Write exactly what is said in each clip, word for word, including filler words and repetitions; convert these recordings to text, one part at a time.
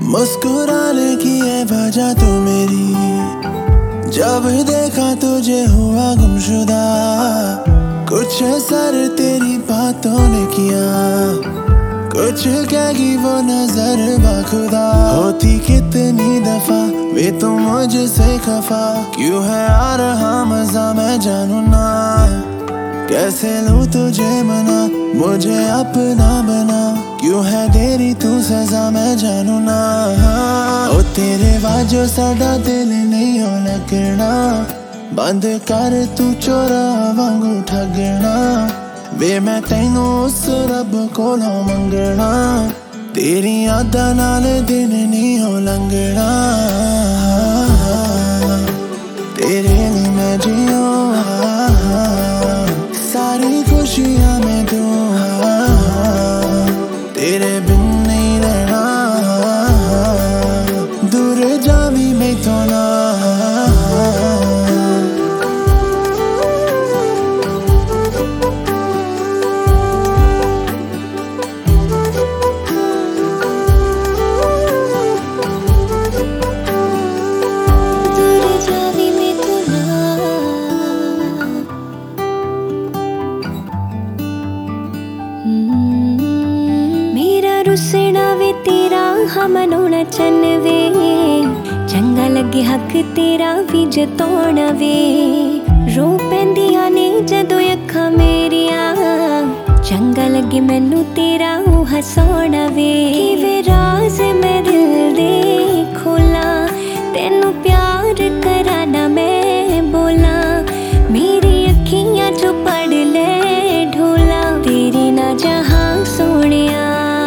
मुस्कुराने की है वजह तो मेरी, जब देखा तुझे हुआ गुमशुदा। कुछ असर तेरी बातों ने किया, कुछ कहेगी वो नजर बाखुदा। होती कितनी दफा वे तो मुझसे खफा, क्यों है आ रहा मजा मैं जानू ना। कैसे लूं तुझे मना, मुझे अपना बना, क्यों है देरी तू सजा मैं जानू ना। ओ तेरे वाजो साडा दिल नहीं हो लगना, बंद कर तू चोरा वांगू ठगना। वे मैं तैनू उस रब कोलों मंगना, तेरी यादां नाल दिन नहीं हो लंघना। तेरे लिए मैं जियो सारी खुशियां मैं दूं, तेरे बिन नहीं रहना, दूर जावी मैं तो ना। रुसना वे तेरा हाँ मनाउणा चन वे, चंगा लगे हक तेरा भी जताउणा वे। रो पैंदियां ने जदों अखां मेरियां, चंगा लगे मैनू तेरा ओ हसाउणा वे। वे राज मैं दिल दे खोला, तेनू प्यार करा ना मैं बोला। मेरी अखियां चो पढ़ ले ढोला, तेरी ना जहां सोनिया।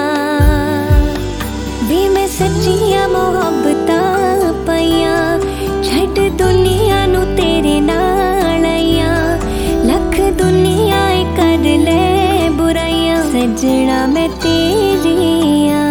वे मैं सच्चियां मोहब्बतां पाइयां, छड्ड दुनिया नू तेरे नाल आइयां। लख दुनिया कर ले बुराइयां, सजना मैं तेरी आ।